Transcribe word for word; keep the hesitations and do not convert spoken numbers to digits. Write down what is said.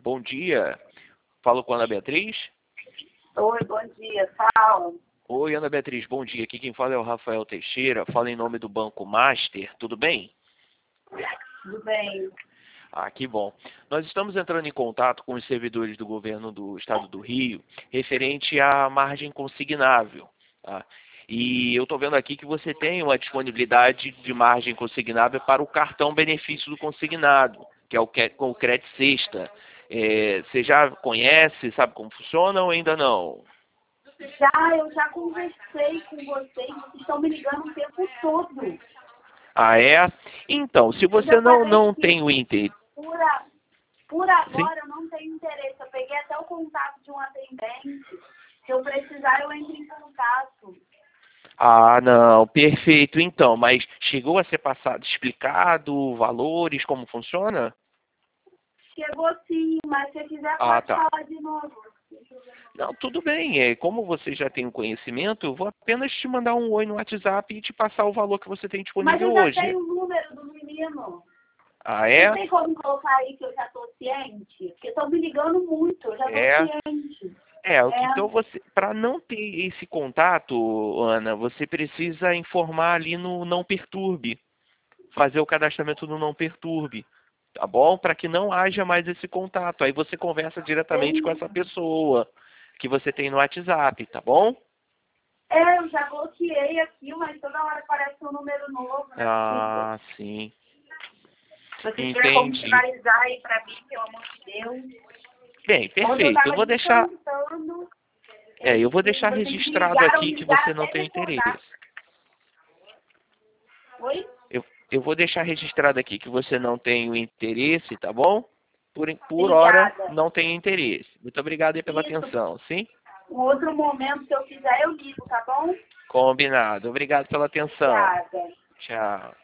Bom dia. Falo com a Ana Beatriz? Oi, bom dia. Fala. Oi, Ana Beatriz, bom dia. Aqui quem fala é o Rafael Teixeira. Fala em nome do Banco Master. Tudo bem? Tudo bem. Ah, que bom. Nós estamos entrando em contato com os servidores do governo do estado do Rio, referente à margem consignável. Tá? E eu estou vendo aqui que você tem uma disponibilidade de margem consignável para o cartão benefício do consignado, que é o, que, o Credit Sexta. É, você já conhece, sabe como funciona ou ainda não? Já, eu já conversei com vocês, vocês estão me ligando o tempo todo. Ah, é? Então, se você não, não tem o interesse... Por, a, por agora, Sim? eu não tenho interesse. Eu peguei até o contato de um atendente. Se eu precisar, eu entro em contato. Ah, não, perfeito. Então, mas chegou a ser passado, explicado, valores, como funciona? Chegou sim, mas se quiser Ah, pode tá. falar de novo. Não, tudo bem. É, como você já tem o conhecimento, eu vou apenas te mandar um oi no WhatsApp e te passar o valor que você tem disponível hoje. Mas eu já hoje. tenho o número do menino. Ah, é? Não tem como colocar aí que eu já estou ciente? Porque estão me ligando muito, eu já estou É. ciente. É, É. então você, para não ter esse contato, Ana, você precisa informar ali no Não Perturbe. Fazer o cadastramento no Não Perturbe. Tá bom? Para que não haja mais esse contato. Aí você conversa diretamente com essa pessoa que você tem no WhatsApp, tá bom? É, eu já bloqueei aqui, mas toda hora aparece um número novo. Né? Ah, sim. Se você Entendi. tiver como finalizar aí pra mim, pelo amor de Deus. Bem, perfeito. Eu, eu vou deixar... É, eu vou deixar registrado aqui que você não tem interesse. Oi? Eu, eu vou deixar registrado aqui que você não tem o interesse, tá bom? Por, por Obrigada. hora, não tem interesse. Muito obrigado aí pela Isso. atenção, sim? Um outro momento que eu quiser, eu ligo, tá bom? Combinado. Obrigado pela atenção. Obrigada. Tchau.